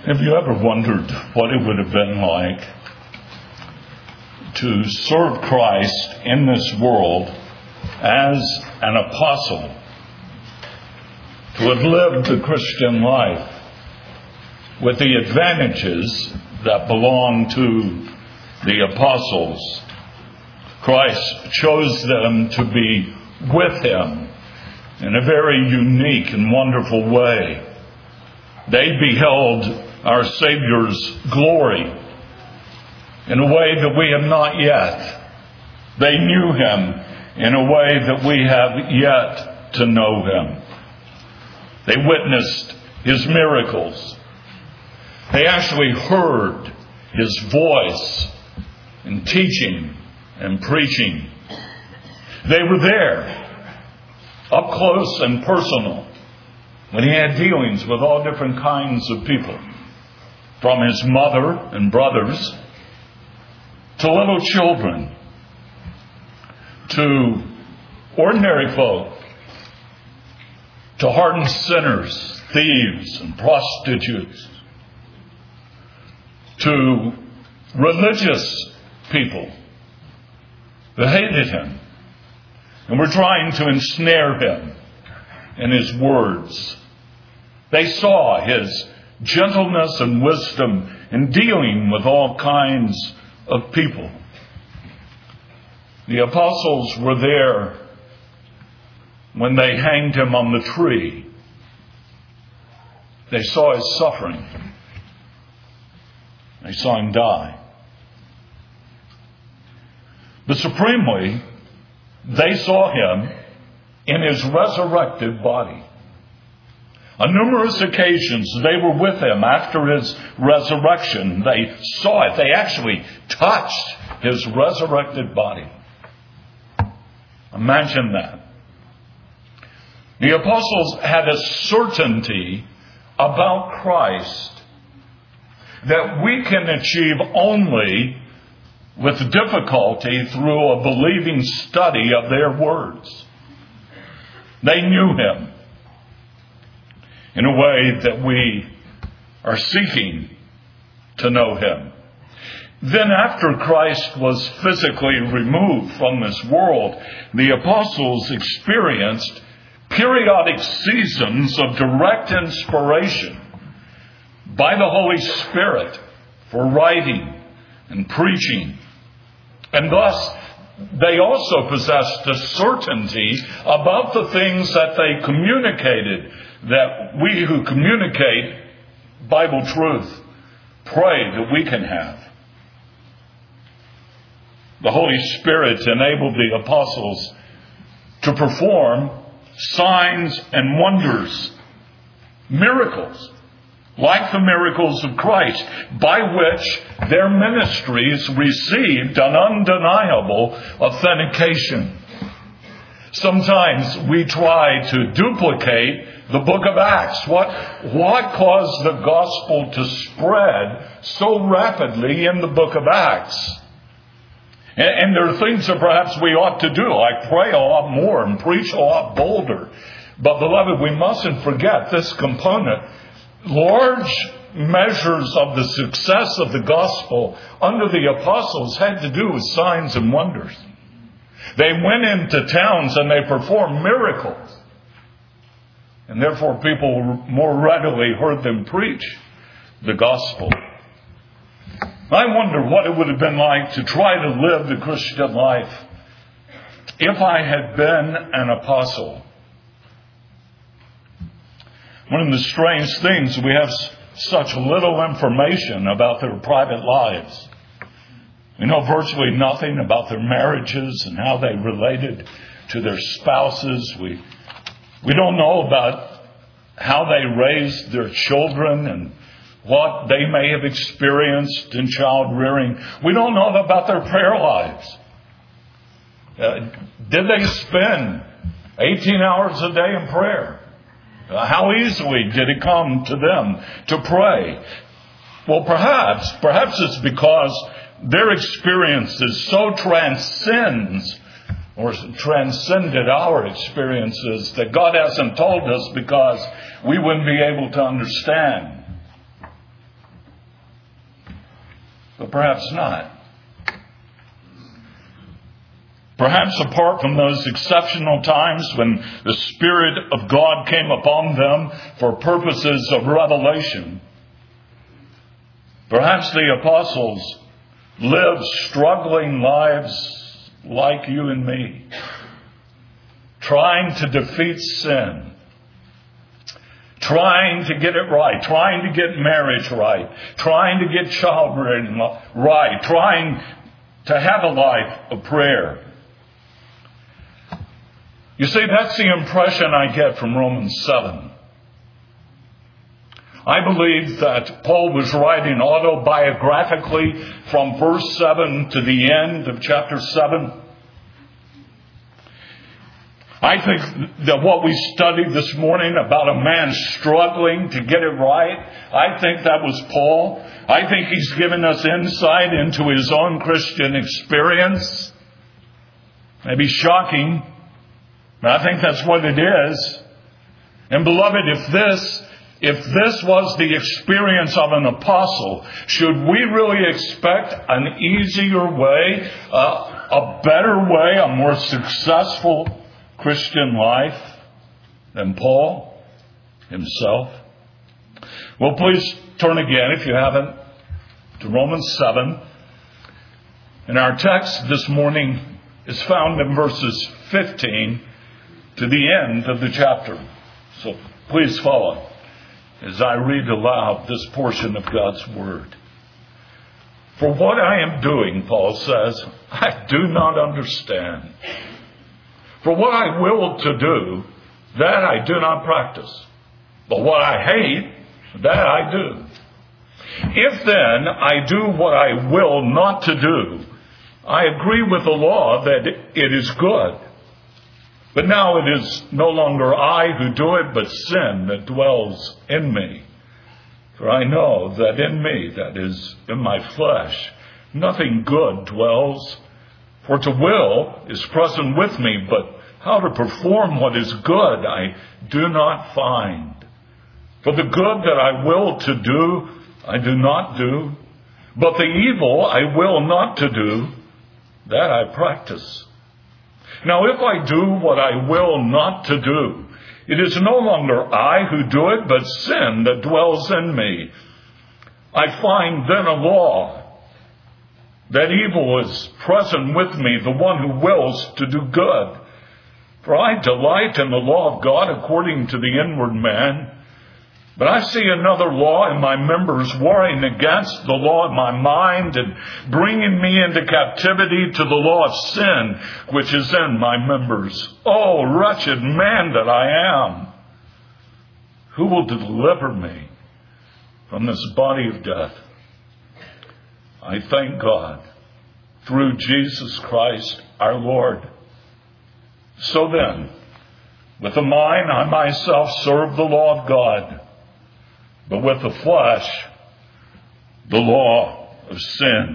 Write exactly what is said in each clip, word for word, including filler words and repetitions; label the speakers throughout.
Speaker 1: Have you ever wondered what it would have been like to serve Christ in this world as an apostle, to have lived the Christian life with the advantages that belong to the apostles? Christ chose them to be with Him in a very unique and wonderful way. They beheld our Savior's glory in a way that we have not yet. They knew Him in a way that we have yet to know Him. They witnessed His miracles. They actually heard His voice in teaching and preaching. They were there, up close and personal, when He had dealings with all different kinds of people, from His mother and brothers to little children, to ordinary folk, to hardened sinners, thieves and prostitutes, to religious people who hated Him and were trying to ensnare Him in His words. They saw His gentleness and wisdom in dealing with all kinds of people. The apostles were there when they hanged Him on the tree. They saw His suffering. They saw Him die. But supremely, they saw Him in His resurrected body. On numerous occasions, they were with Him after His resurrection. They saw it. They actually touched His resurrected body. Imagine that. The apostles had a certainty about Christ that we can achieve only with difficulty through a believing study of their words. They knew Him in a way that we are seeking to know Him. Then after Christ was physically removed from this world, the apostles experienced periodic seasons of direct inspiration by the Holy Spirit for writing and preaching. And thus, they also possessed a certainty about the things that they communicated, that we who communicate Bible truth pray that we can have. The Holy Spirit enabled the apostles to perform signs and wonders, miracles, like the miracles of Christ, by which their ministries received an undeniable authentication. Sometimes we try to duplicate the book of Acts. What, what caused the gospel to spread so rapidly in the book of Acts? And, and there are things that perhaps we ought to do, like pray a lot more and preach a lot bolder. But beloved, we mustn't forget this component. Large measures of the success of the gospel under the apostles had to do with signs and wonders. They went into towns and they performed miracles. And therefore people more readily heard them preach the gospel. I wonder what it would have been like to try to live the Christian life if I had been an apostle. One of the strange things, we have such little information about their private lives. We know virtually nothing about their marriages and how they related to their spouses. We, we don't know about how they raised their children and what they may have experienced in child rearing. We don't know about their prayer lives. Uh, did they spend eighteen hours a day in prayer? Uh, how easily did it come to them to pray? Well, perhaps, perhaps it's because their experiences so transcends or transcended our experiences that God hasn't told us because we wouldn't be able to understand. but perhaps not. Perhaps apart from those exceptional times when the Spirit of God came upon them for purposes of revelation, perhaps the apostles lived struggling lives like you and me, trying to defeat sin, trying to get it right, trying to get marriage right, trying to get childbearing right, trying to have a life of prayer. You see, that's the impression I get from Romans seven. I believe that Paul was writing autobiographically from verse seven to the end of chapter seven. I think that what we studied this morning about a man struggling to get it right, I think that was Paul. I think he's given us insight into his own Christian experience. Maybe shocking, but I think that's what it is. And beloved, if this, if this was the experience of an apostle, should we really expect an easier way, uh, a better way, a more successful Christian life than Paul himself? Well, please turn again, if you haven't, to Romans seven. And our text this morning is found in verses fifteen to the end of the chapter. So please follow as I read aloud this portion of God's Word. For what I am doing, Paul says, I do not understand. For what I will to do, that I do not practice. But what I hate, that I do. If then I do what I will not to do, I agree with the law that it is good. But now it is no longer I who do it, but sin that dwells in me. For I know that in me, that is, in my flesh, nothing good dwells. For to will is present with me, but how to perform what is good I do not find. For the good that I will to do, I do not do. But the evil I will not to do, that I practice. Now if I do what I will not to do, it is no longer I who do it, but sin that dwells in me. I find then a law, that evil is present with me, the one who wills to do good. For I delight in the law of God according to the inward man. But I see another law in my members, warring against the law of my mind and bringing me into captivity to the law of sin, which is in my members. Oh, wretched man that I am! Who will deliver me from this body of death? I thank God through Jesus Christ our Lord. So then, with the mind I myself serve the law of God, but with the flesh, the law of sin.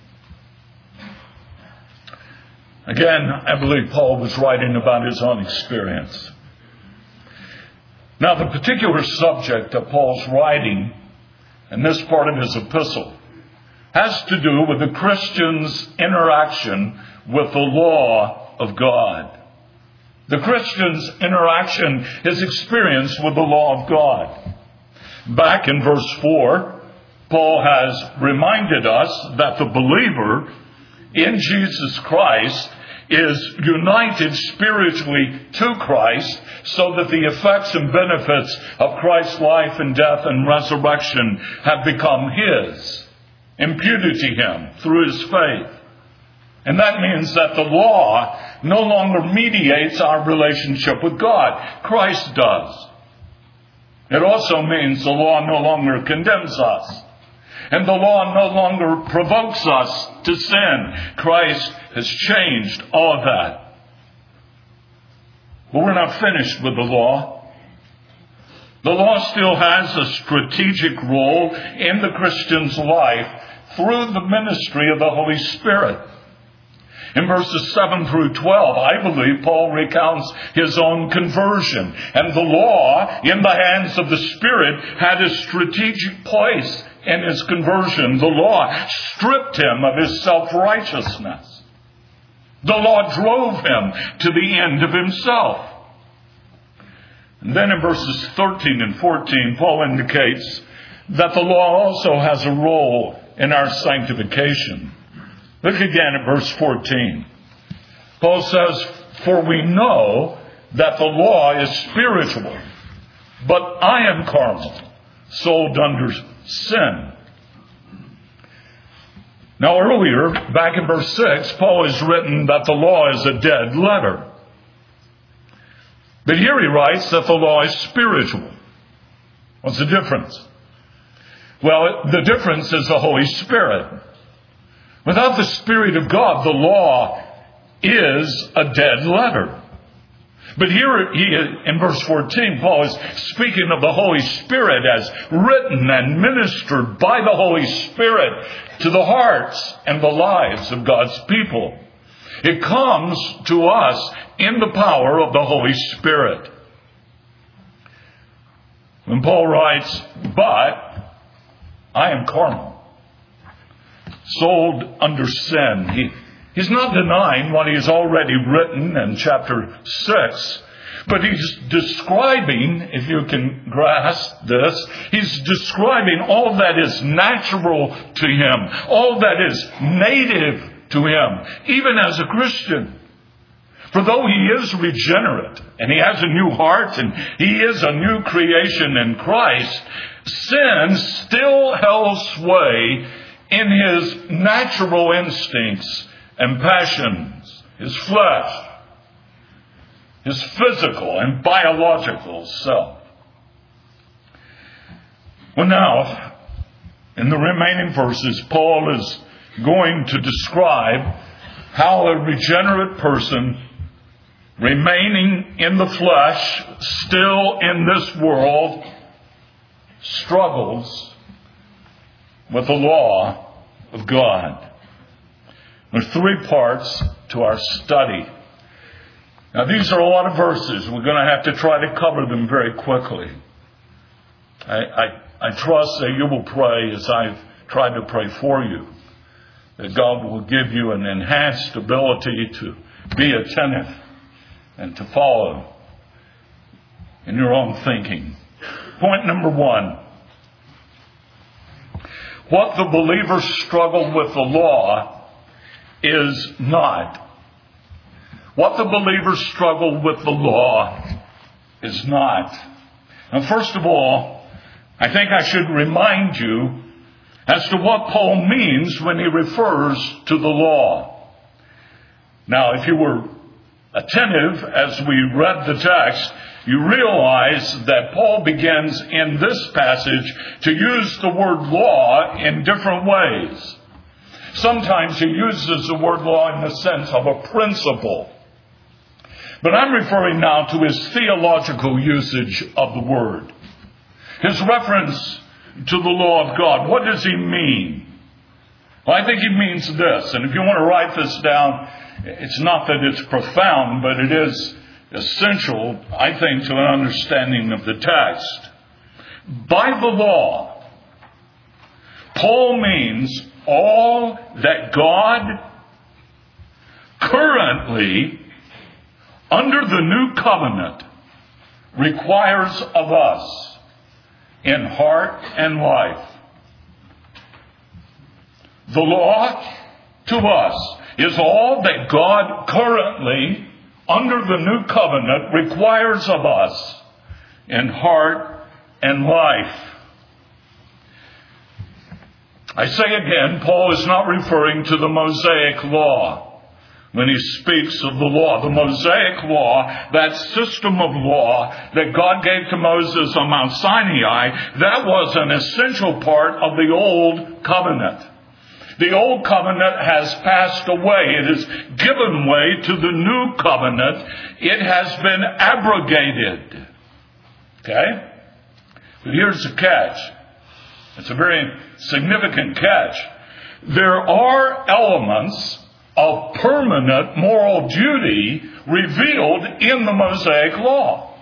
Speaker 1: Again, I believe Paul was writing about his own experience. Now, the particular subject of Paul's writing in this part of his epistle has to do with the Christian's interaction with the law of God. The Christian's interaction, his experience with the law of God. Back in verse four, Paul has reminded us that the believer in Jesus Christ is united spiritually to Christ so that the effects and benefits of Christ's life and death and resurrection have become his, imputed to him through his faith. And that means that the law no longer mediates our relationship with God. Christ does. It also means the law no longer condemns us. And the law no longer provokes us to sin. Christ has changed all of that. But we're not finished with the law. The law still has a strategic role in the Christian's life through the ministry of the Holy Spirit. In verses seven through twelve, I believe Paul recounts his own conversion. And the law, in the hands of the Spirit, had a strategic place in his conversion, the law stripped him of his self-righteousness. The law drove him to the end of himself. And then in verses thirteen and fourteen, Paul indicates that the law also has a role in our sanctification. Look again at verse fourteen. Paul says, "For we know that the law is spiritual, but I am carnal, sold under sin." Now earlier, back in verse six, Paul has written that the law is a dead letter. But here he writes that the law is spiritual. What's the difference? Well, the difference is the Holy Spirit. Without the Spirit of God, the law is a dead letter. But here he, in verse fourteen, Paul is speaking of the Holy Spirit as written and ministered by the Holy Spirit to the hearts and the lives of God's people. It comes to us in the power of the Holy Spirit. When Paul writes, "But I am carnal, sold under sin," he He's not denying what he's already written in chapter six, but he's describing, if you can grasp this, he's describing all that is natural to him, all that is native to him, even as a Christian. For though he is regenerate, and he has a new heart, and he is a new creation in Christ, sin still held sway in his natural instincts and passions, his flesh, his physical and biological self. Well, now, in the remaining verses, Paul is going to describe how a regenerate person remaining in the flesh, still in this world, struggles with the law of God. There's three parts to our study. Now, these are a lot of verses. We're going to have to try to cover them very quickly. I, I, I trust that you will pray as I've tried to pray for you, that God will give you an enhanced ability to be attentive and to follow in your own thinking. Point number one. What the believer struggled with the law is not. What the believers struggle with the law is not. Now, first of all, I think I should remind you as to what Paul means when he refers to the law. Now, if you were attentive as we read the text, you realize that Paul begins in this passage to use the word law in different ways. Sometimes he uses the word law in the sense of a principle. But I'm referring now to his theological usage of the word. His reference to the law of God. What does he mean? Well, I think he means this. And if you want to write this down, it's not that it's profound, but it is essential, I think, to an understanding of the text. By the law, Paul means all that God currently, under the new covenant, requires of us in heart and life. The law to us is all that God currently, under the new covenant, requires of us in heart and life. I say again, Paul is not referring to the Mosaic law when he speaks of the law. The Mosaic law, that system of law that God gave to Moses on Mount Sinai, that was an essential part of the Old Covenant. The Old Covenant has passed away. It has given way to the New Covenant. It has been abrogated. Okay? But here's the catch. It's a very significant catch. There are elements of permanent moral duty revealed in the Mosaic law.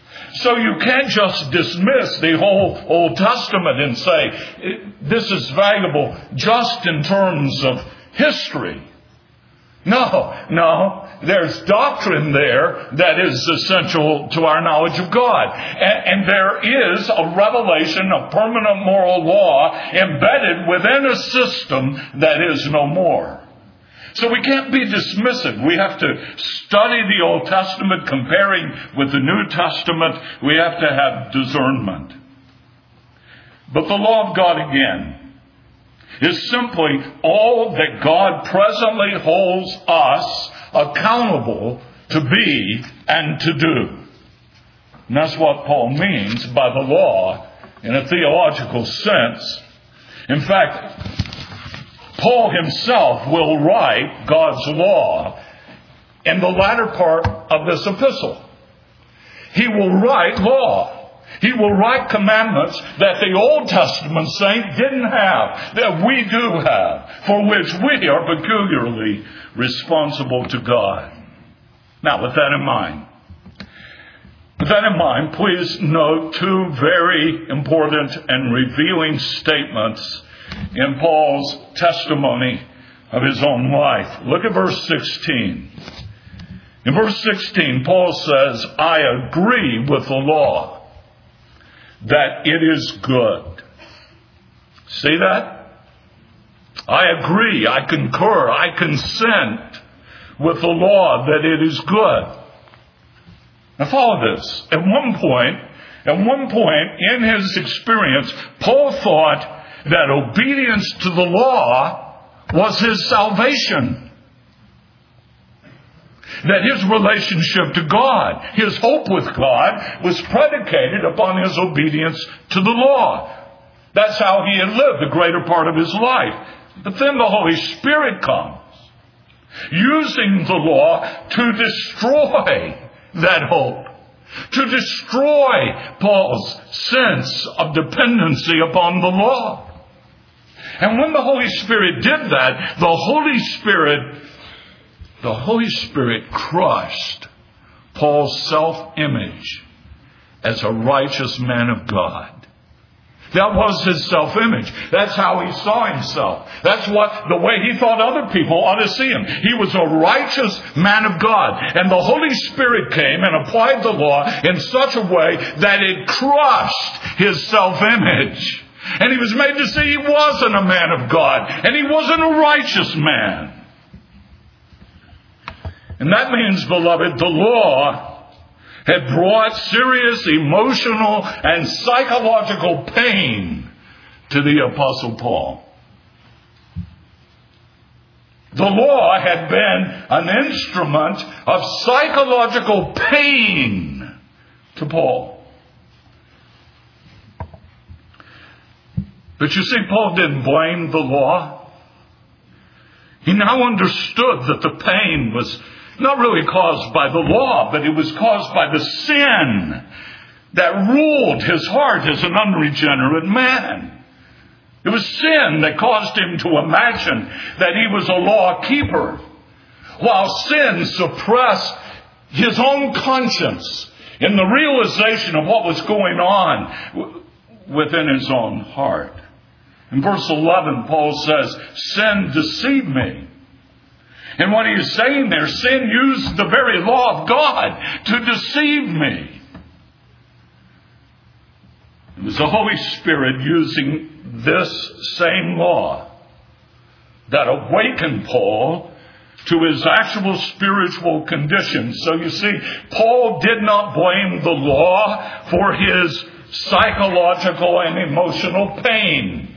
Speaker 1: So you can't just dismiss the whole Old Testament and say, this is valuable just in terms of history. No, no. There's doctrine there that is essential to our knowledge of God. And, and there is a revelation of permanent moral law embedded within a system that is no more. So we can't be dismissive. We have to study the Old Testament comparing with the New Testament. We have to have discernment. But the law of God, again, is simply all that God presently holds us accountable to be and to do. And that's what Paul means by the law in a theological sense. In fact, Paul himself will write God's law in the latter part of this epistle. He will write law. He will write commandments that the Old Testament saint didn't have, that we do have, for which we are peculiarly responsible to God. Now, with that in mind, with that in mind, please note two very important and revealing statements in Paul's testimony of his own life. Look at verse sixteen. In verse sixteen, Paul says, I agree with the law that it is good. See that? I agree, I concur, I consent with the law that it is good. Now follow this. At one point, at one point in his experience, Paul thought that obedience to the law was his salvation. That his relationship to God, his hope with God, was predicated upon his obedience to the law. That's how he had lived the greater part of his life. But then the Holy Spirit comes, using the law to destroy that hope, to destroy Paul's sense of dependency upon the law. And when the Holy Spirit did that, the Holy Spirit, the Holy Spirit crushed Paul's self-image as a righteous man of God. That was his self-image. That's how he saw himself. That's what the way he thought other people ought to see him. He was a righteous man of God. And the Holy Spirit came and applied the law in such a way that it crushed his self-image. And he was made to see he wasn't a man of God. And he wasn't a righteous man. And that means, beloved, the law had brought serious emotional and psychological pain to the Apostle Paul. The law had been an instrument of psychological pain to Paul. But you see, Paul didn't blame the law. He now understood that the pain was not really caused by the law, but it was caused by the sin that ruled his heart as an unregenerate man. It was sin that caused him to imagine that he was a law keeper, while sin suppressed his own conscience in the realization of what was going on within his own heart. In verse eleven, Paul says, sin deceived me. And what he's saying there, sin used the very law of God to deceive me. It was the Holy Spirit using this same law that awakened Paul to his actual spiritual condition. So you see, Paul did not blame the law for his psychological and emotional pain.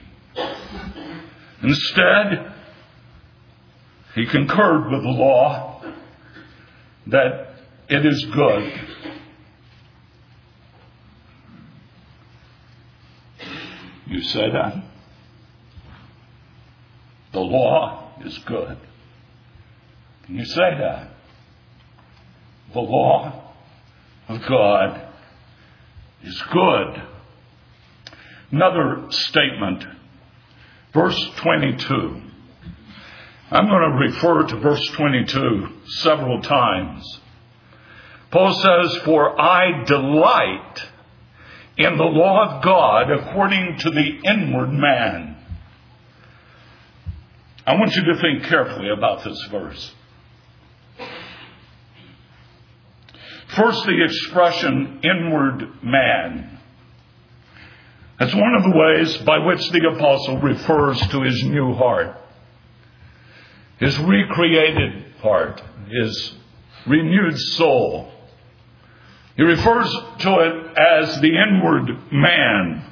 Speaker 1: Instead, he concurred with the law that it is good. You say that? The law is good. Can you say that? The law of God is good. Another statement. Verse twenty-two. I'm going to refer to verse twenty-two several times. Paul says, "For I delight in the law of God according to the inward man." I want you to think carefully about this verse. First, the expression inward man. That's one of the ways by which the apostle refers to his new heart, his recreated heart, his renewed soul. He refers to it as the inward man.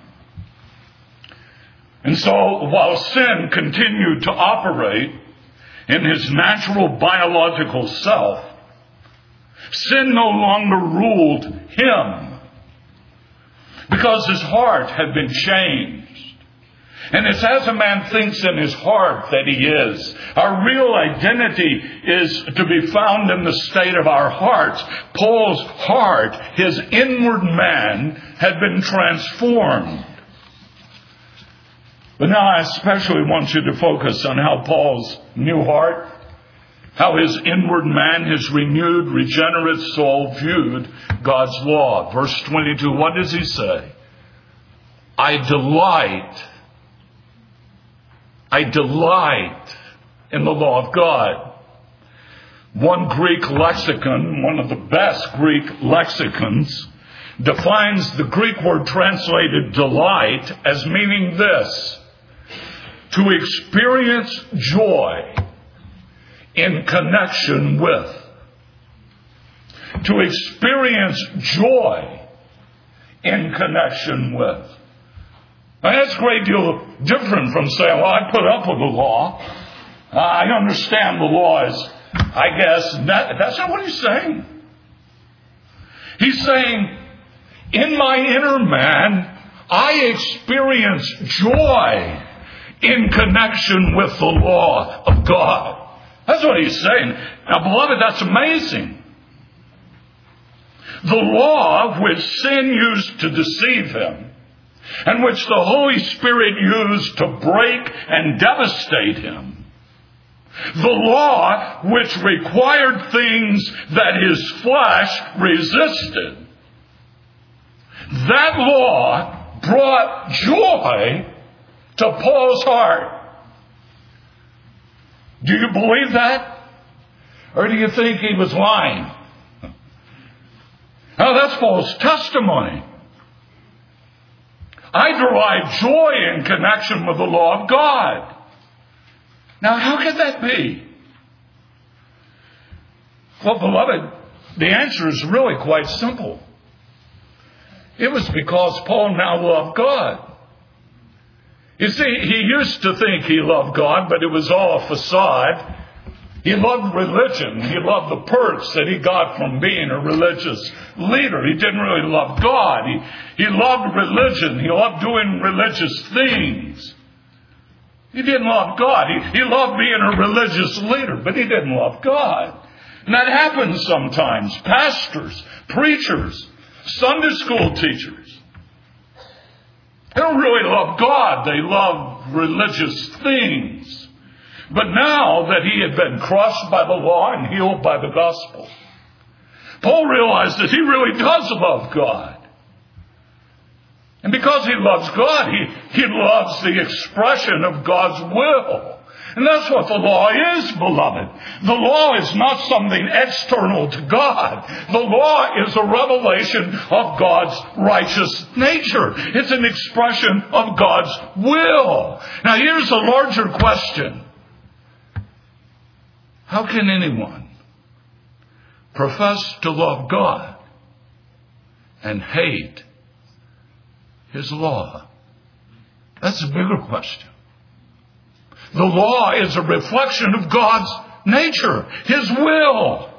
Speaker 1: And so, while sin continued to operate in his natural biological self, sin no longer ruled him because his heart had been changed. And it's as a man thinks in his heart that he is. Our real identity is to be found in the state of our hearts. Paul's heart, his inward man, had been transformed. But now I especially want you to focus on how Paul's new heart, how his inward man, his renewed, regenerate soul viewed God's law. Verse twenty-two, what does he say? I delight, I delight in the law of God. One Greek lexicon, one of the best Greek lexicons, defines the Greek word translated delight as meaning this: to experience joy in connection with. To experience joy in connection with. Now, that's a great deal different from saying, well, I put up with the law. I understand the law is, I guess, that, that's not what he's saying. He's saying, in my inner man, I experience joy in connection with the law of God. That's what he's saying. Now, beloved, that's amazing. The law which sin used to deceive him, and which the Holy Spirit used to break and devastate him, the law which required things that his flesh resisted, that law brought joy to Paul's heart. Do you believe that? Or do you think he was lying? Now that's Paul's testimony. I derive joy in connection with the law of God. Now how could that be? Well, beloved, the answer is really quite simple. It was because Paul now loved God. You see, he used to think he loved God, but it was all a facade. He loved religion. He loved the perks that he got from being a religious leader. He didn't really love God. He, he loved religion. He loved doing religious things. He didn't love God. He, he loved being a religious leader, but he didn't love God. And that happens sometimes. Pastors, preachers, Sunday school teachers, they don't really love God. They love religious things. But now that he had been crushed by the law and healed by the gospel, Paul realized that he really does love God. And because he loves God, he, he loves the expression of God's will. And that's what the law is, beloved. The law is not something external to God. The law is a revelation of God's righteous nature. It's an expression of God's will. Now here's a larger question. How can anyone profess to love God and hate His law? That's a bigger question. The law is a reflection of God's nature, His will.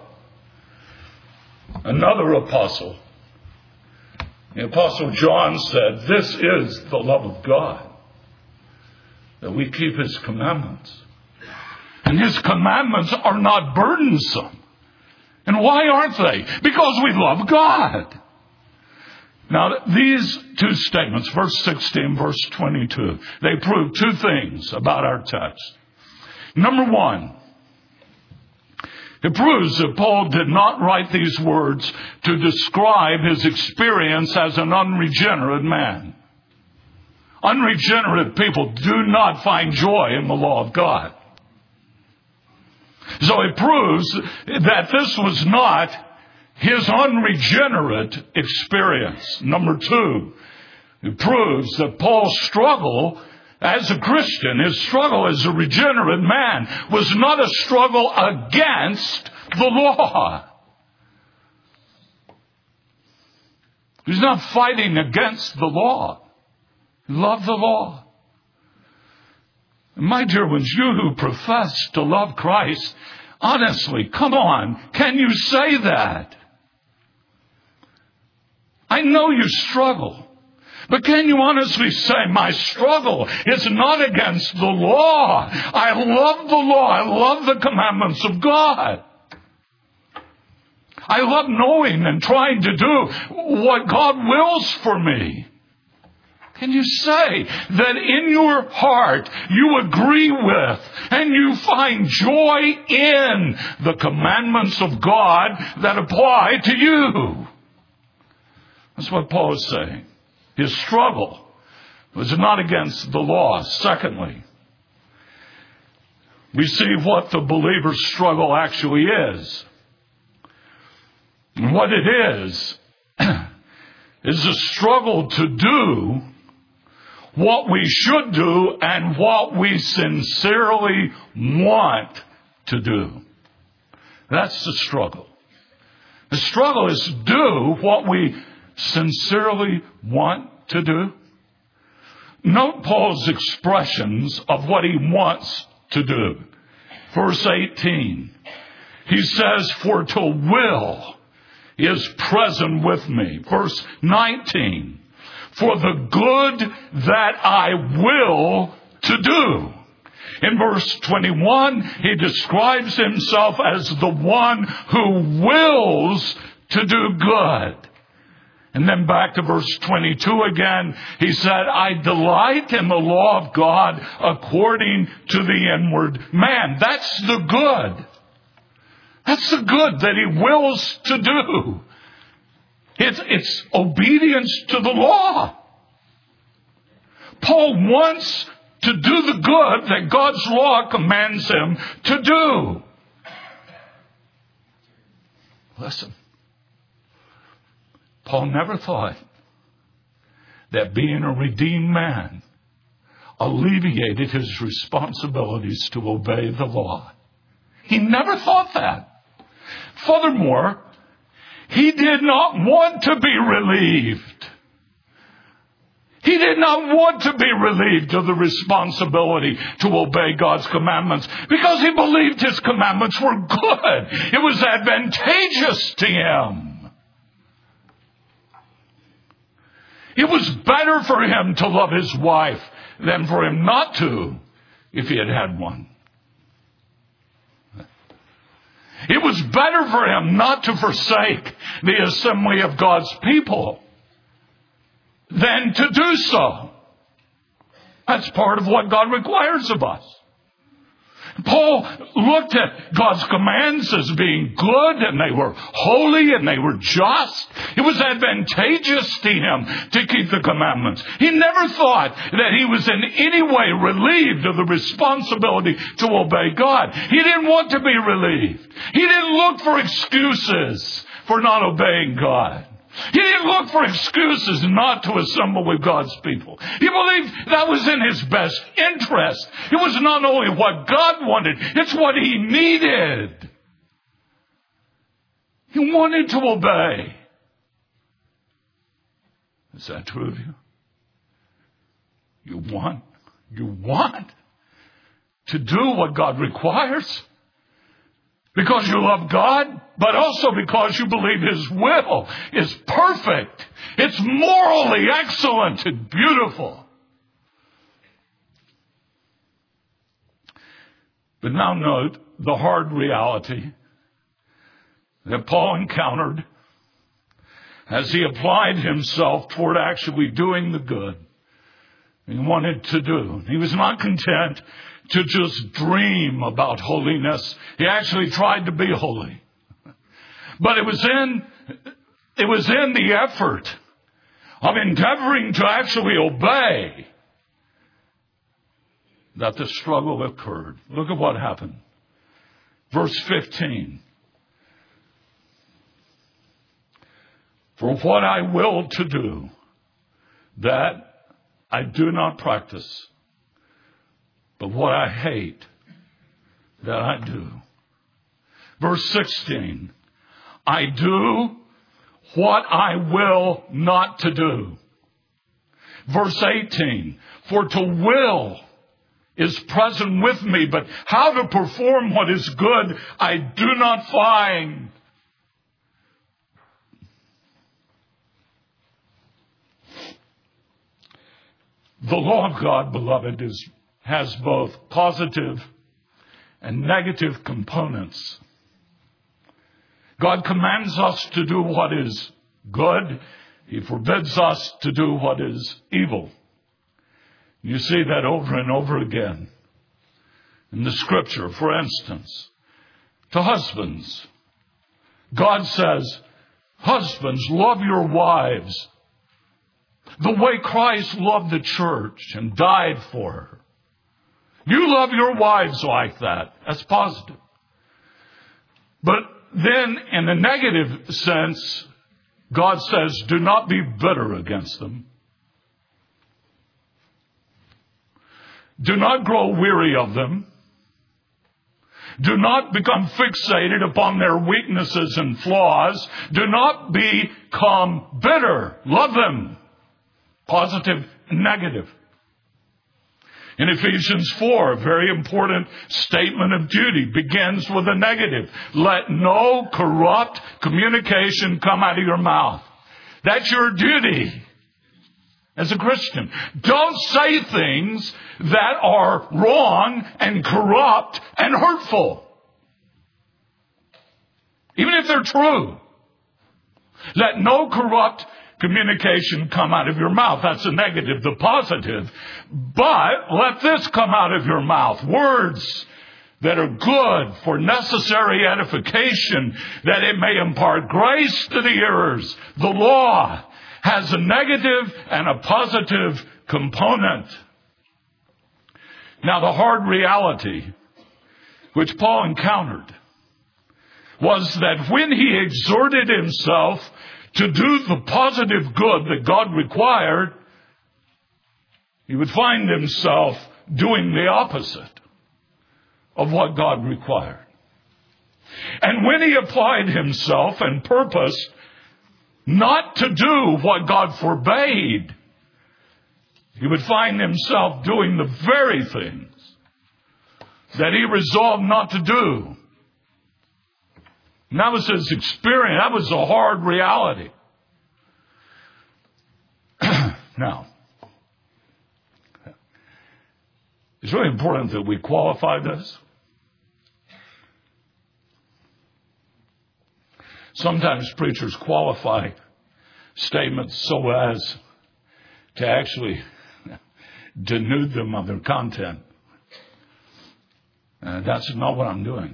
Speaker 1: Another apostle, the Apostle John, said, "This is the love of God, that we keep His commandments. And His commandments are not burdensome." And why aren't they? Because we love God. Now, these two statements, verse sixteen, verse twenty-two, they prove two things about our text. Number one, It proves that Paul did not write these words to describe his experience as an unregenerate man. Unregenerate people do not find joy in the law of God. So it proves that this was not his unregenerate experience. Number two, it proves that Paul's struggle as a Christian, his struggle as a regenerate man, was not a struggle against the law. He's not fighting against the law. He loved the law. My dear ones, you who profess to love Christ, honestly, come on, can you say that? I know you struggle. But can you honestly say, my struggle is not against the law. I love the law. I love the commandments of God. I love knowing and trying to do what God wills for me. Can you say that in your heart you agree with and you find joy in the commandments of God that apply to you? That's what Paul is saying. His struggle was not against the law. Secondly, we see what the believer's struggle actually is. And what it is, is a struggle to do what we should do and what we sincerely want to do. That's the struggle. The struggle is to do what we sincerely want to do. Note Paul's expressions of what he wants to do. Verse eighteen. He says, for to will is present with me. Verse nineteen. For the good that I will to do. In verse twenty-one, he describes himself as the one who wills to do good. And then back to verse twenty-two again, he said, I delight in the law of God according to the inward man. That's the good. That's the good that he wills to do. It's, it's obedience to the law. Paul wants to do the good that God's law commands him to do. Listen. Paul never thought that being a redeemed man alleviated his responsibilities to obey the law. He never thought that. Furthermore, he did not want to be relieved. He did not want to be relieved of the responsibility to obey God's commandments because he believed his commandments were good. It was advantageous to him. It was better for him to love his wife than for him not to if he had had one. It was better for him not to forsake the assembly of God's people than to do so. That's part of what God requires of us. Paul looked at God's commands as being good, and they were holy, and they were just. It was advantageous to him to keep the commandments. He never thought that he was in any way relieved of the responsibility to obey God. He didn't want to be relieved. He didn't look for excuses for not obeying God. He didn't look for excuses not to assemble with God's people. He believed that was in his best interest. It was not only what God wanted, it's what he needed. He wanted to obey. Is that true of you? You want, you want to do what God requires? Because you love God, but also because you believe His will is perfect. It's morally excellent and beautiful. But now note the hard reality that Paul encountered as he applied himself toward actually doing the good. He wanted to do. He was not content to just dream about holiness. He actually tried to be holy. But it was in, it was in the effort of endeavoring to actually obey that the struggle occurred. Look at what happened. Verse fifteen. For what I will to do, that I do not practice, but what I hate, that I do. Verse sixteen. I do what I will not to do. Verse eighteen. For to will is present with me, but how to perform what is good I do not find. The law of God, beloved, is, has both positive and negative components. God commands us to do what is good. He forbids us to do what is evil. You see that over and over again in the Scripture. For instance, to husbands, God says, husbands, love your wives the way Christ loved the church and died for her. You love your wives like that. That's positive. But then in the negative sense, God says, do not be bitter against them. Do not grow weary of them. Do not become fixated upon their weaknesses and flaws. Do not become bitter. Love them. Positive and negative. In Ephesians four, a very important statement of duty begins with a negative. Let no corrupt communication come out of your mouth. That's your duty as a Christian. Don't say things that are wrong and corrupt and hurtful. Even if they're true. Let no corrupt communication come out of your mouth. That's the negative. The positive. But let this come out of your mouth. Words that are good for necessary edification, that it may impart grace to the hearers. The law has a negative and a positive component. Now, the hard reality which Paul encountered was that when he exhorted himself to do the positive good that God required, he would find himself doing the opposite of what God required. And when he applied himself and purposed not to do what God forbade, he would find himself doing the very things that he resolved not to do. And that was his experience. That was a hard reality. Now, it's really important that we qualify this. Sometimes preachers qualify statements so as to actually denude them of their content. Uh, that's not what I'm doing.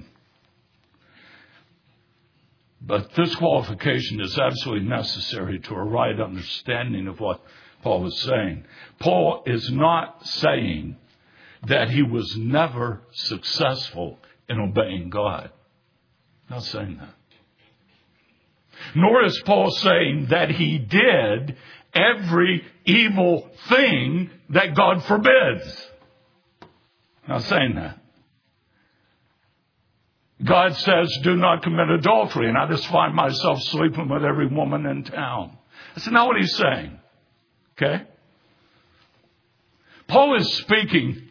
Speaker 1: But this qualification is absolutely necessary to a right understanding of what Paul was saying. Paul is not saying that he was never successful in obeying God. Not saying that. Nor is Paul saying that he did every evil thing that God forbids. Not saying that. God says, do not commit adultery, and I just find myself sleeping with every woman in town. That's not what he's saying. Okay? Paul is speaking.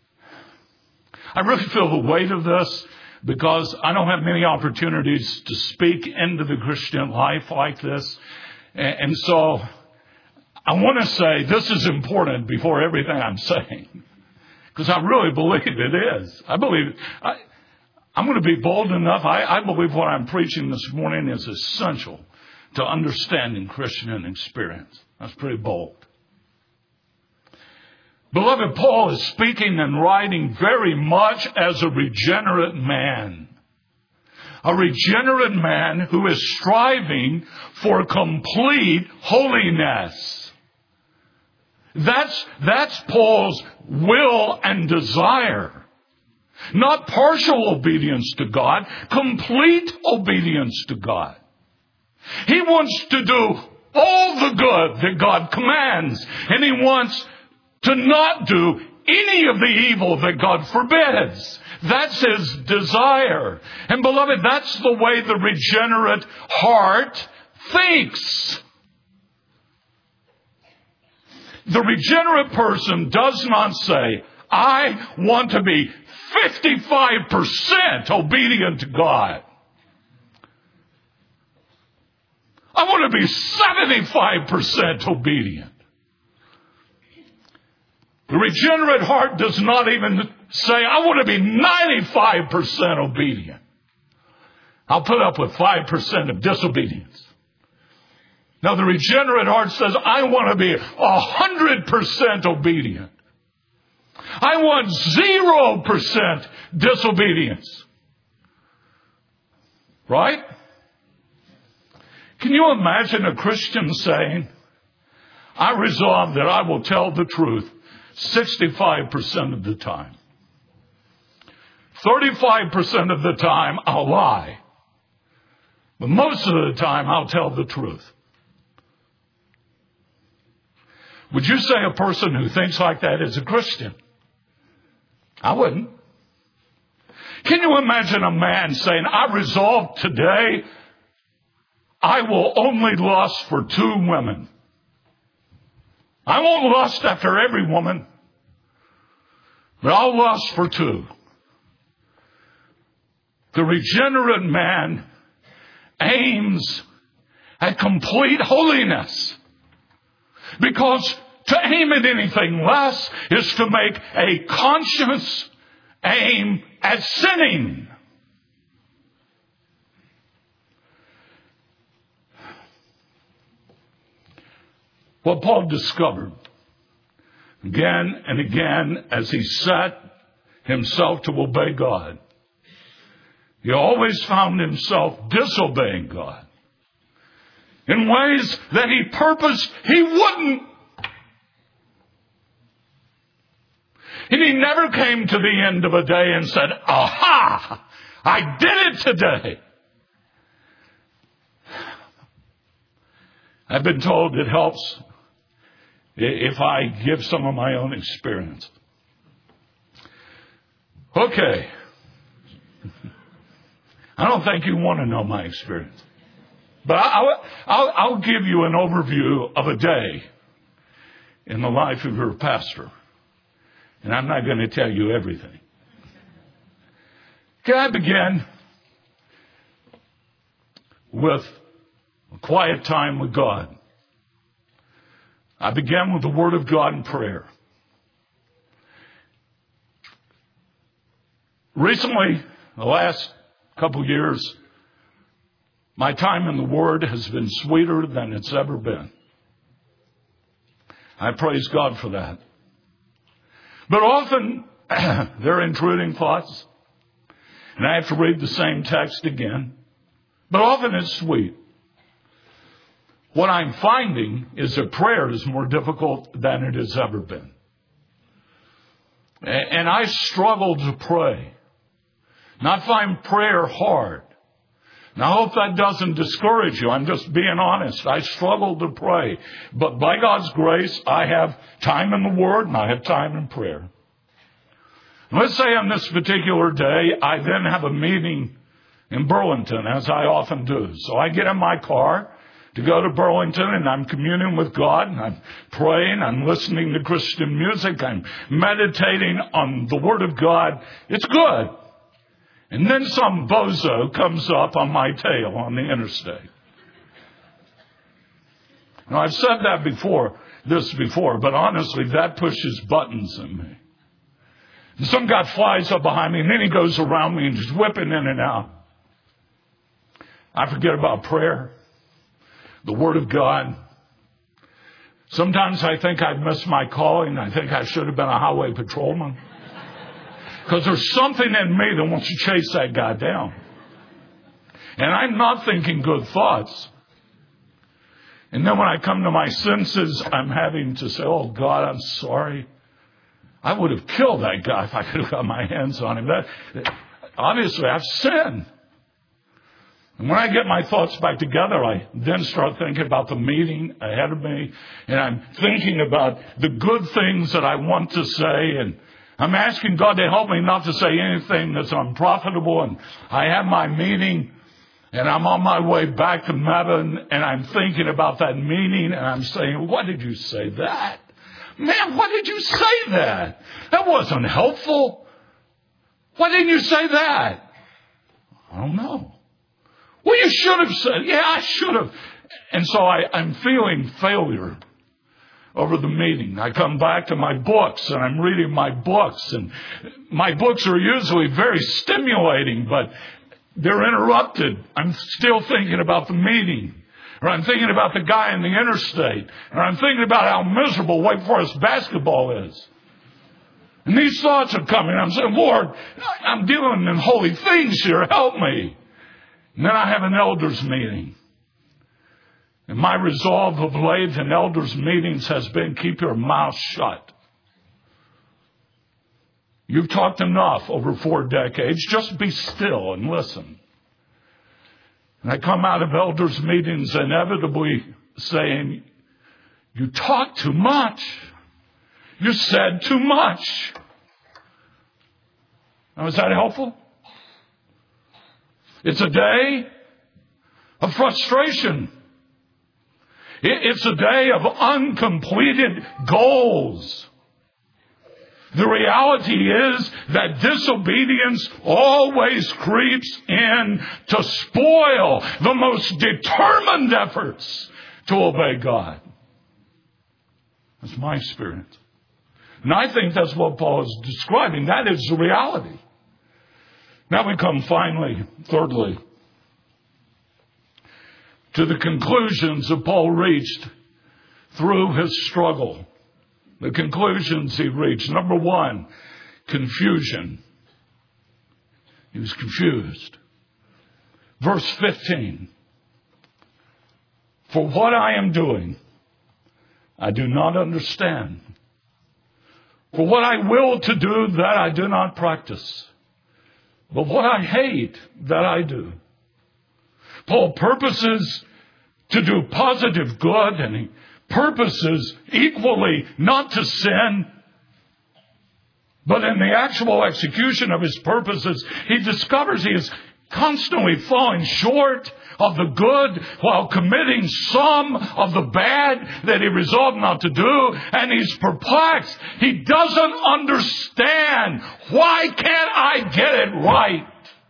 Speaker 1: I really feel the weight of this because I don't have many opportunities to speak into the Christian life like this. And so I want to say this is important before everything I'm saying. Because I really believe it is. I believe I, I'm going to be bold enough. I, I believe what I'm preaching this morning is essential to understanding Christian experience. That's pretty bold. Beloved, Paul is speaking and writing very much as a regenerate man. A regenerate man who is striving for complete holiness. That's, that's Paul's will and desire. Not partial obedience to God, complete obedience to God. He wants to do all the good that God commands, and he wants to not do any of the evil that God forbids. That's his desire. And beloved, that's the way the regenerate heart thinks. The regenerate person does not say, I want to be fifty-five percent obedient to God. I want to be seventy-five percent obedient. The regenerate heart does not even say, I want to be ninety-five percent obedient. I'll put up with five percent of disobedience. Now, the regenerate heart says, I want to be one hundred percent obedient. I want zero percent disobedience. Right? Can you imagine a Christian saying, I resolve that I will tell the truth sixty-five percent of the time. thirty-five percent of the time I'll lie. But most of the time I'll tell the truth. Would you say a person who thinks like that is a Christian? I wouldn't. Can you imagine a man saying, I resolve today I will only lust for two women. I won't lust after every woman, but I'll lust for two. The regenerate man aims at complete holiness, because to aim at anything less is to make a conscious aim at sinning. What Paul discovered again and again as he set himself to obey God, he always found himself disobeying God in ways that he purposed he wouldn't. And he never came to the end of a day and said, aha, I did it today. I've been told it helps if I give some of my own experience. Okay. I don't think you want to know my experience. But I'll, I'll, I'll give you an overview of a day in the life of your pastor. And I'm not going to tell you everything. Can I begin with a quiet time with God? I began with the Word of God and prayer. Recently, the last couple years, my time in the Word has been sweeter than it's ever been. I praise God for that. But often, there are intruding thoughts, and I have to read the same text again. But often it's sweet. What I'm finding is that prayer is more difficult than it has ever been. And I struggle to pray. Not find prayer hard. Now, I hope that doesn't discourage you. I'm just being honest. I struggle to pray. But by God's grace, I have time in the Word and I have time in prayer. Let's say on this particular day, I then have a meeting in Burlington, as I often do. So I get in my car to go to Burlington, and I'm communing with God, and I'm praying, I'm listening to Christian music, I'm meditating on the Word of God. It's good. And then some bozo comes up on my tail on the interstate. Now, I've said that before, this before, but honestly, that pushes buttons in me. And some guy flies up behind me, and then he goes around me and just whipping in and out. I forget about prayer, the Word of God. Sometimes I think I've missed my calling. I think I should have been a highway patrolman. Because there's something in me that wants to chase that guy down. And I'm not thinking good thoughts. And then when I come to my senses, I'm having to say, oh, God, I'm sorry. I would have killed that guy if I could have got my hands on him. That, obviously, I've sinned. And when I get my thoughts back together, I then start thinking about the meeting ahead of me. And I'm thinking about the good things that I want to say. And I'm asking God to help me not to say anything that's unprofitable. And I have my meeting. And I'm on my way back to Mebane, and I'm thinking about that meeting, and I'm saying, why did you say that? Man, why did you say that? That wasn't helpful. Why didn't you say that? I don't know. Well, you should have said, yeah, I should have. And so I, I'm feeling failure over the meeting. I come back to my books, and I'm reading my books, and my books are usually very stimulating, but they're interrupted. I'm still thinking about the meeting. Or I'm thinking about the guy in the interstate. Or I'm thinking about how miserable Wake Forest basketball is. And these thoughts are coming. I'm saying, Lord, I'm dealing in holy things here. Help me. And then I have an elders meeting. And my resolve of late in elders meetings has been keep your mouth shut. You've talked enough over four decades. Just be still and listen. And I come out of elders meetings inevitably saying, you talk too much. You said too much. Now, is that helpful? It's a day of frustration. It's a day of uncompleted goals. The reality is that disobedience always creeps in to spoil the most determined efforts to obey God. That's my experience. And I think that's what Paul is describing. That is the reality. Now we come finally, thirdly, to the conclusions that Paul reached through his struggle. The conclusions he reached. Number one, confusion. He was confused. Verse fifteen. For what I am doing, I do not understand. For what I will to do, that I do not practice. But what I hate, that I do. Paul purposes to do positive good, and he purposes equally not to sin. But in the actual execution of his purposes, he discovers he is constantly falling short of the good while committing some of the bad that he resolved not to do. And he's perplexed. He doesn't understand. Why can't I get it right?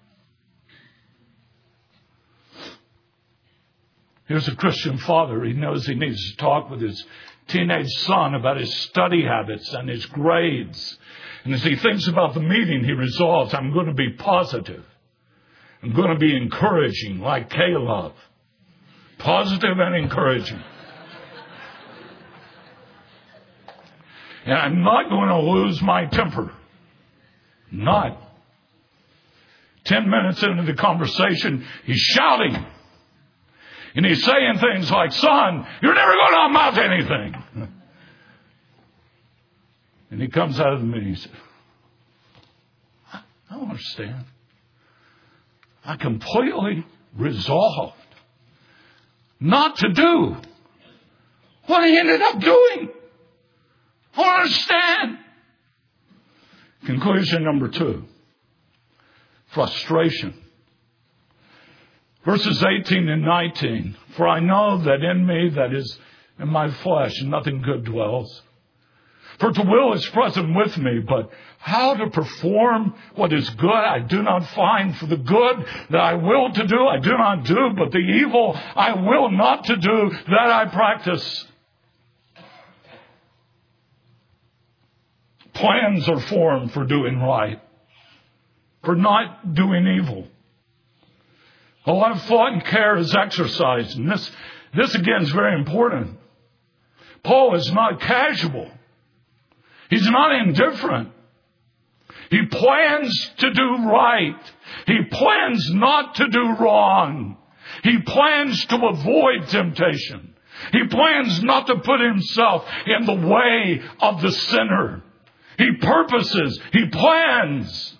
Speaker 1: Here's a Christian father. He knows he needs to talk with his teenage son about his study habits and his grades. And as he thinks about the meeting, he resolves, I'm going to be positive. I'm going to be encouraging, like Caleb. Positive and encouraging. And I'm not going to lose my temper. Not. Ten minutes into the conversation, he's shouting. And he's saying things like, son, you're never going to amount to anything. And he comes out of the meeting and he says, I don't understand. I completely resolved not to do what he ended up doing. I don't understand. Conclusion number two. Frustration. Verses eighteen and nineteen. For I know that in me, that is in my flesh, nothing good dwells. For to will is present with me, but how to perform what is good I do not find. For the good that I will to do, I do not do, but the evil I will not to do, that I practice. Plans are formed for doing right, for not doing evil. A lot of thought and care is exercised. And this, this again is very important. Paul is not casual. He's not indifferent. He plans to do right. He plans not to do wrong. He plans to avoid temptation. He plans not to put himself in the way of the sinner. He purposes. He plans.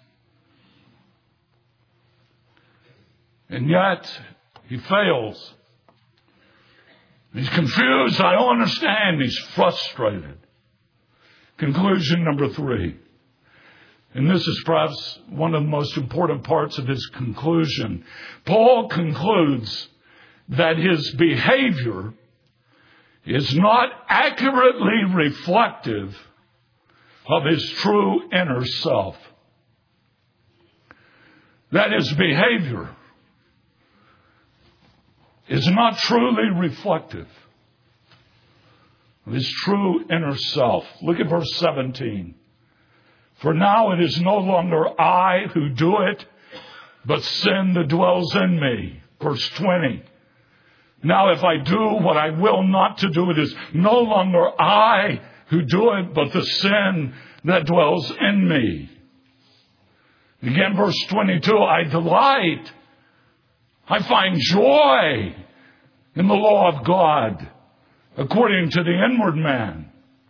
Speaker 1: And yet, he fails. He's confused. I don't understand. He's frustrated. Conclusion number three. And this is perhaps one of the most important parts of his conclusion. Paul concludes that his behavior is not accurately reflective of his true inner self. That his behavior is not truly reflective of his true inner self. Look at verse seventeen. For now it is no longer I who do it, but sin that dwells in me. Verse twenty. Now if I do what I will not to do, it is no longer I who do it, but the sin that dwells in me. Again, verse twenty-two, I delight. I find joy in the law of God, according to the inward man.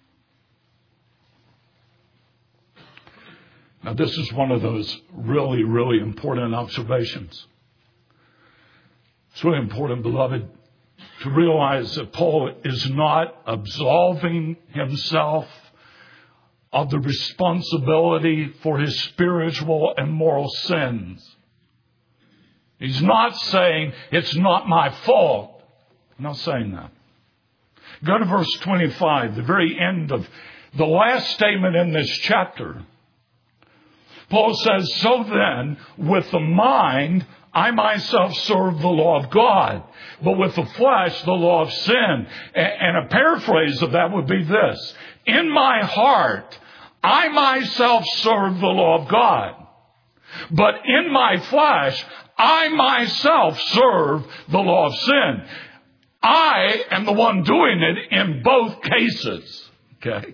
Speaker 1: Now, this is one of those really, really important observations. It's really important, beloved, to realize that Paul is not absolving himself of the responsibility for his spiritual and moral sins. He's not saying, it's not my fault. I'm not saying that. Go to verse twenty-five, the very end of the last statement in this chapter. Paul says, so then, with the mind, I myself serve the law of God, but with the flesh, the law of sin. And a paraphrase of that would be this. In my heart, I myself serve the law of God, but in my flesh, I myself serve the law of sin. I am the one doing it in both cases. Okay?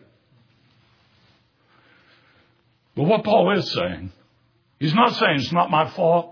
Speaker 1: But what Paul is saying, he's not saying it's not my fault.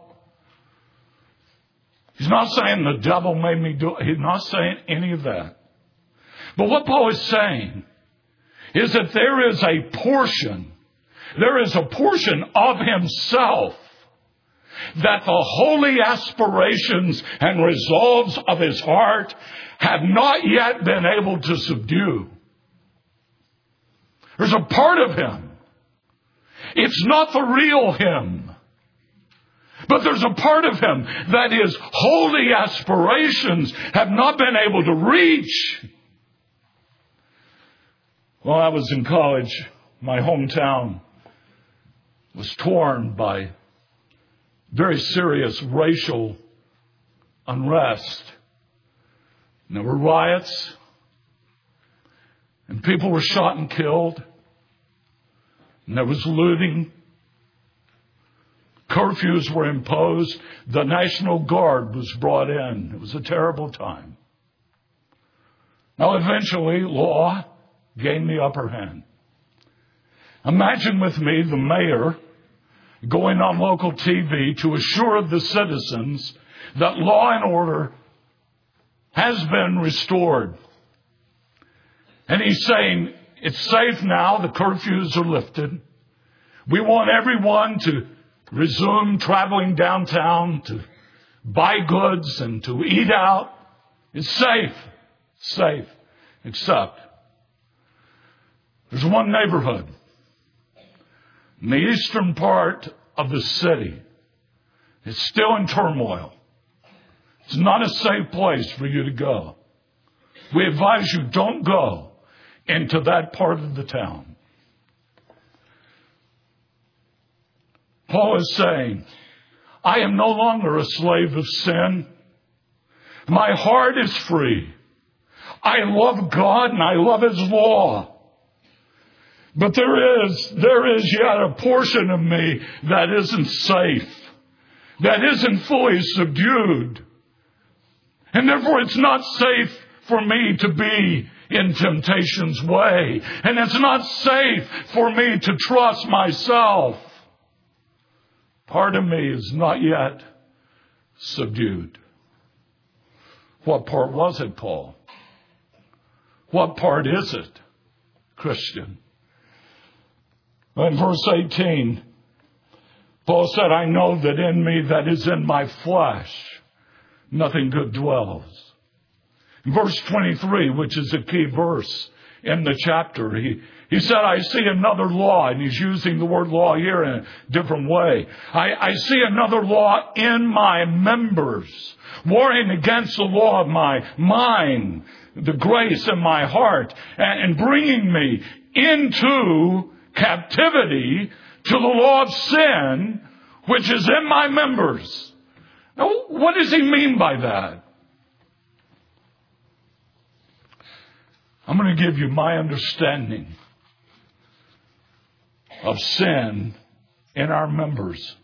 Speaker 1: He's not saying the devil made me do it. He's not saying any of that. But what Paul is saying is that there is a portion, there is a portion of himself that the holy aspirations and resolves of his heart have not yet been able to subdue. There's a part of him. It's not the real him. But there's a part of him that his holy aspirations have not been able to reach. While I was in college, my hometown was torn by very serious racial unrest. And there were riots, and people were shot and killed, and there was looting. Curfews were imposed. The National Guard was brought in. It was a terrible time. Now, eventually, law gained the upper hand. Imagine with me the mayor going on local T V to assure the citizens that law and order has been restored. And he's saying, it's safe now, the curfews are lifted. We want everyone to resume traveling downtown to buy goods and to eat out. It's safe, safe, except there's one neighborhood in the eastern part of the city. It's still in turmoil. It's not a safe place for you to go. We advise you don't go into that part of the town. Paul is saying, I am no longer a slave of sin. My heart is free. I love God and I love His law. But there is, there is yet a portion of me that isn't safe, that isn't fully subdued. And therefore it's not safe for me to be in temptation's way. And it's not safe for me to trust myself. Part of me is not yet subdued. What part was it, Paul? What part is it, Christian? In verse eighteen, Paul said, I know that in me, that is in my flesh, nothing good dwells. In verse twenty-three, which is a key verse in the chapter, he, he said, I see another law, and he's using the word law here in a different way. I, I see another law in my members, warring against the law of my mind, the grace in my heart, and, and bringing me into captivity to the law of sin, which is in my members. Now, what does he mean by that? I'm going to give you my understanding of sin in our members.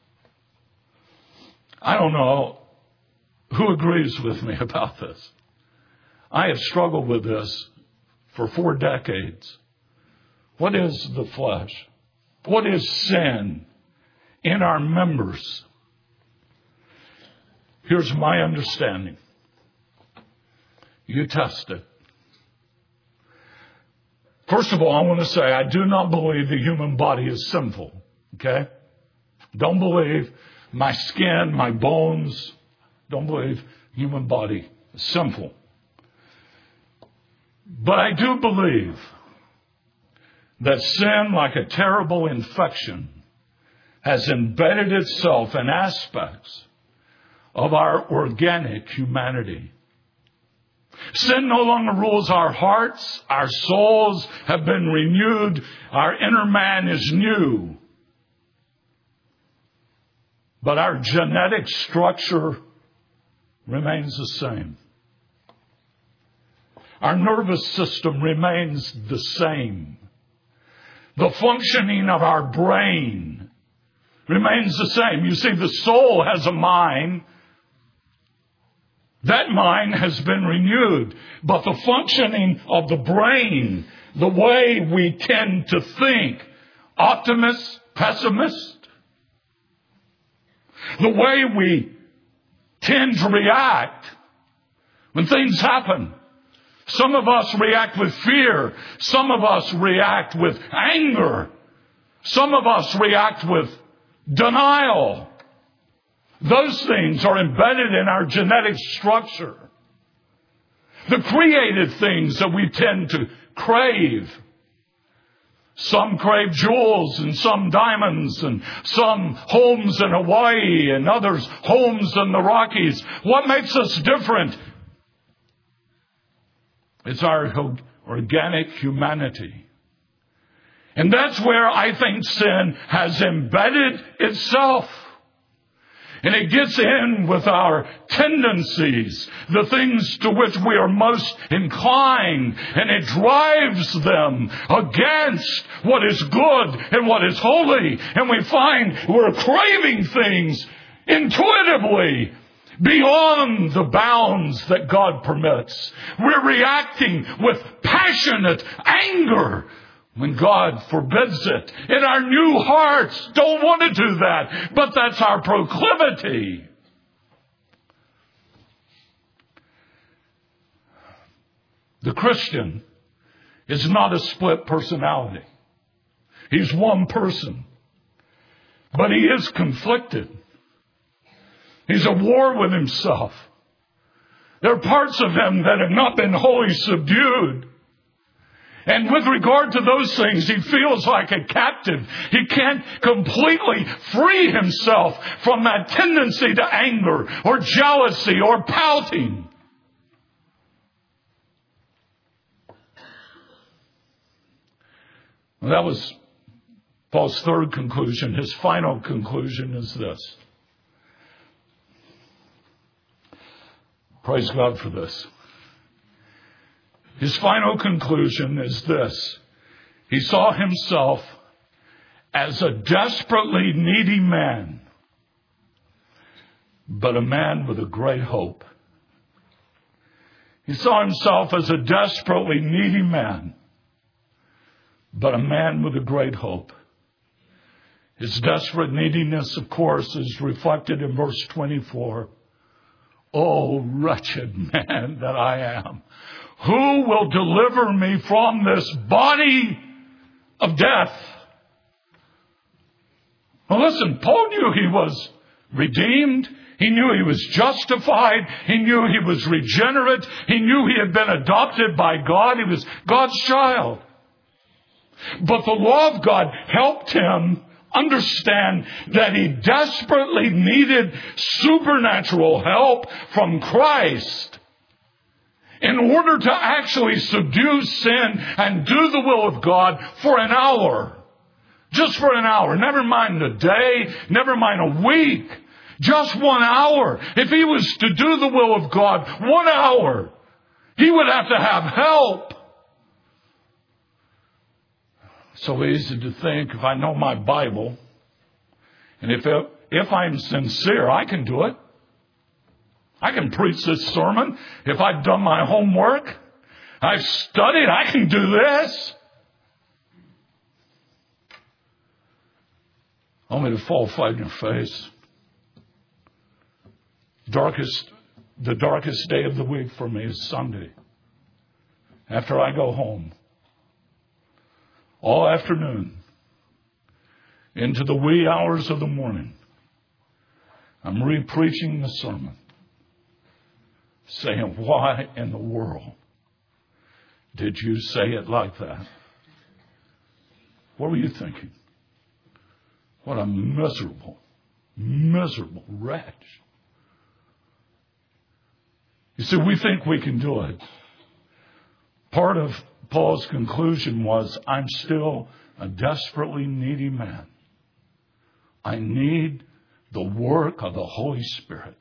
Speaker 1: I don't know who agrees with me about this. I have struggled with this for four decades. What is the flesh? What is sin in our members? Here's my understanding. You test it. First of all, I want to say I do not believe the human body is sinful. Okay? Don't believe my skin, my bones. Don't believe human body is sinful. But I do believe that sin, like a terrible infection, has embedded itself in aspects of our organic humanity. Sin no longer rules our hearts. Our souls have been renewed. Our inner man is new. But our genetic structure remains the same. Our nervous system remains the same. The functioning of our brain remains the same. You see, the soul has a mind. That mind has been renewed. But the functioning of the brain, the way we tend to think, optimist, pessimist, the way we tend to react when things happen. Some of us react with fear. Some of us react with anger. Some of us react with denial. Those things are embedded in our genetic structure. The created things that we tend to crave. Some crave jewels and some diamonds and some homes in Hawaii and others homes in the Rockies. What makes us different? It's our organic humanity. And that's where I think sin has embedded itself. And it gets in with our tendencies, the things to which we are most inclined, and it drives them against what is good and what is holy. And we find we're craving things intuitively beyond the bounds that God permits. We're reacting with passionate anger when God forbids it. And our new hearts don't want to do that. But that's our proclivity. The Christian is not a split personality. He's one person. But he is conflicted. He's at war with himself. There are parts of him that have not been wholly subdued. And with regard to those things, he feels like a captive. He can't completely free himself from that tendency to anger or jealousy or pouting. Well, that was Paul's third conclusion. His final conclusion is this. Praise God for this. His final conclusion is this. He saw himself as a desperately needy man, but a man with a great hope. He saw himself as a desperately needy man, but a man with a great hope. His desperate neediness, of course, is reflected in verse twenty-four. Oh, wretched man that I am, who will deliver me from this body of death? Well, listen, Paul knew he was redeemed. He knew he was justified. He knew he was regenerate. He knew he had been adopted by God. He was God's child. But the law of God helped him understand that he desperately needed supernatural help from Christ in order to actually subdue sin and do the will of God for an hour. Just for an hour. Never mind a day. Never mind a week. Just one hour. If he was to do the will of God one hour, he would have to have help. So easy to think, if I know my Bible, and if it, if I'm sincere, I can do it. I can preach this sermon. If I've done my homework, I've studied, I can do this. Only to fall flat in your face. Darkest, the darkest day of the week for me is Sunday. After I go home. All afternoon, into the wee hours of the morning, I'm re-preaching the sermon, saying, why in the world did you say it like that? What were you thinking? What a miserable, miserable wretch. You see, we think we can do it. Part of Paul's conclusion was, I'm still a desperately needy man. I need the work of the Holy Spirit.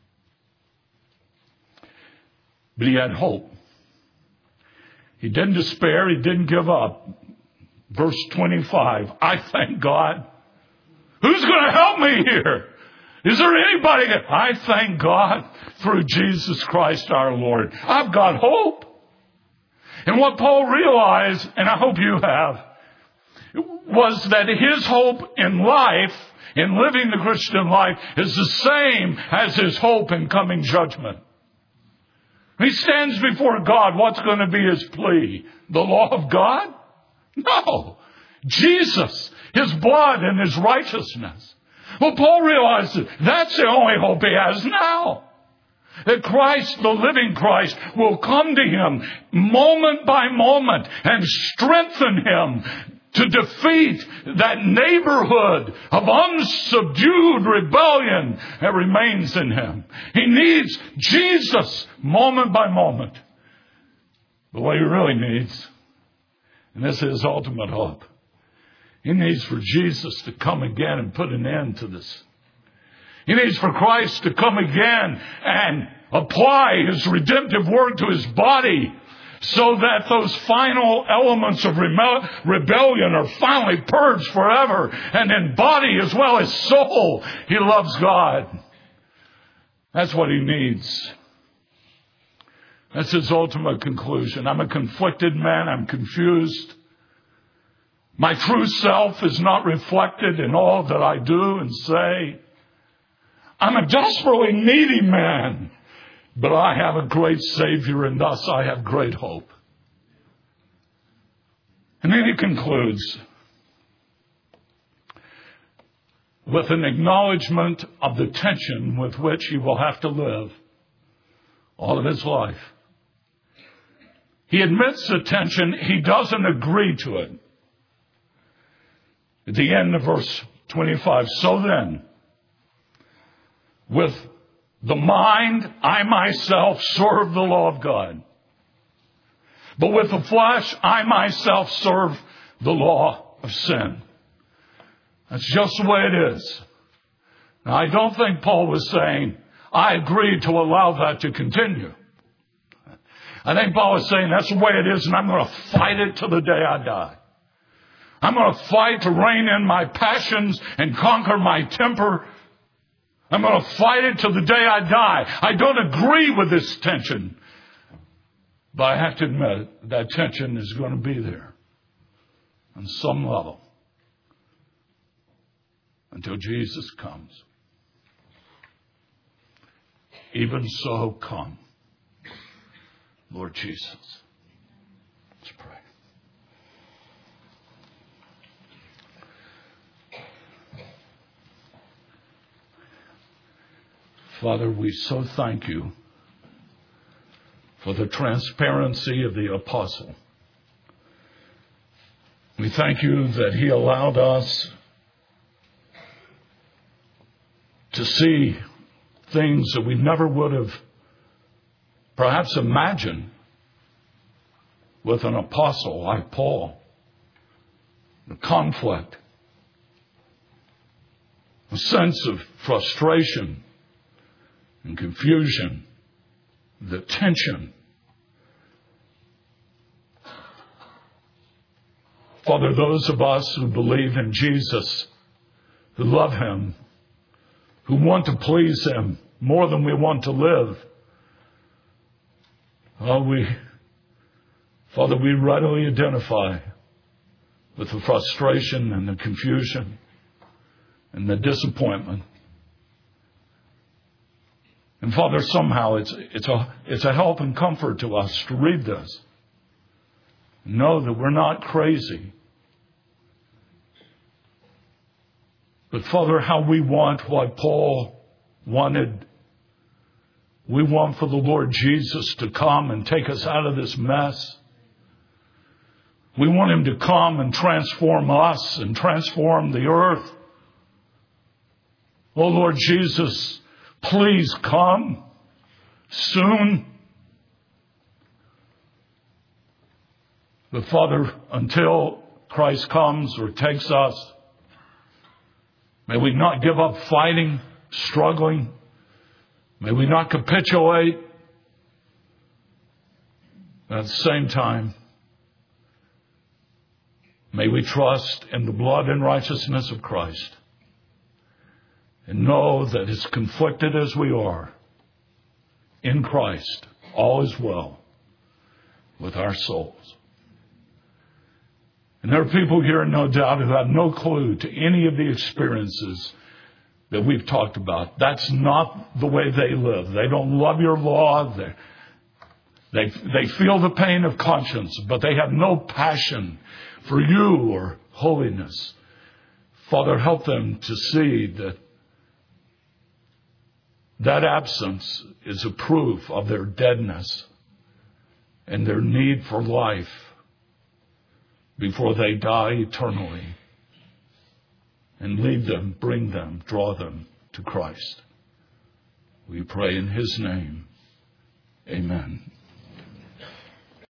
Speaker 1: But he had hope. He didn't despair. He didn't give up. Verse twenty-five, I thank God. Who's going to help me here? Is there anybody? I thank God through Jesus Christ our Lord. I've got hope. And what Paul realized, and I hope you have, was that his hope in life, in living the Christian life, is the same as his hope in coming judgment. He stands before God. What's going to be his plea? The law of God? No. Jesus, his blood and his righteousness. Well, Paul realizes that's the only hope he has now. That Christ, the living Christ, will come to him moment by moment and strengthen him to defeat that neighborhood of unsubdued rebellion that remains in him. He needs Jesus moment by moment. But what he really needs, and this is his ultimate hope, he needs for Jesus to come again and put an end to this. He needs for Christ to come again and apply his redemptive work to his body so that those final elements of rebellion are finally purged forever. And in body as well as soul, he loves God. That's what he needs. That's his ultimate conclusion. I'm a conflicted man. I'm confused. My true self is not reflected in all that I do and say. I'm a desperately needy man, but I have a great Savior, and thus I have great hope. And then he concludes with an acknowledgement of the tension with which he will have to live all of his life. He admits the tension. He doesn't agree to it. At the end of verse twenty-five, so then, with the mind, I myself serve the law of God. But with the flesh, I myself serve the law of sin. That's just the way it is. Now, I don't think Paul was saying, I agree to allow that to continue. I think Paul was saying, that's the way it is, and I'm going to fight it till the day I die. I'm going to fight to rein in my passions and conquer my temper. I'm going to fight it till the day I die. I don't agree with this tension. But I have to admit, that tension is going to be there on some level until Jesus comes. Even so, come, Lord Jesus. Let's pray. Father, we so thank you for the transparency of the apostle. We thank you that he allowed us to see things that we never would have perhaps imagined with an apostle like Paul. The conflict, a sense of frustration and confusion, the tension. Father, those of us who believe in Jesus, who love him, who want to please him more than we want to live, oh, we, Father, we readily identify with the frustration and the confusion and the disappointment. And Father, somehow it's it's a it's a help and comfort to us to read this. Know that we're not crazy. But Father, how we want what Paul wanted. We want for the Lord Jesus to come and take us out of this mess. We want him to come and transform us and transform the earth. Oh Lord Jesus, please come soon. But Father, until Christ comes or takes us, may we not give up fighting, struggling. May we not capitulate. At the same time, may we trust in the blood and righteousness of Christ and know that as conflicted as we are, in Christ, all is well with our souls. And there are people here, no doubt, who have no clue to any of the experiences that we've talked about. That's not the way they live. They don't love your law. They, they, they feel the pain of conscience, but they have no passion for you or holiness. Father, help them to see that that absence is a proof of their deadness and their need for life before they die eternally, and lead them, bring them, draw them to Christ. We pray in his name. Amen.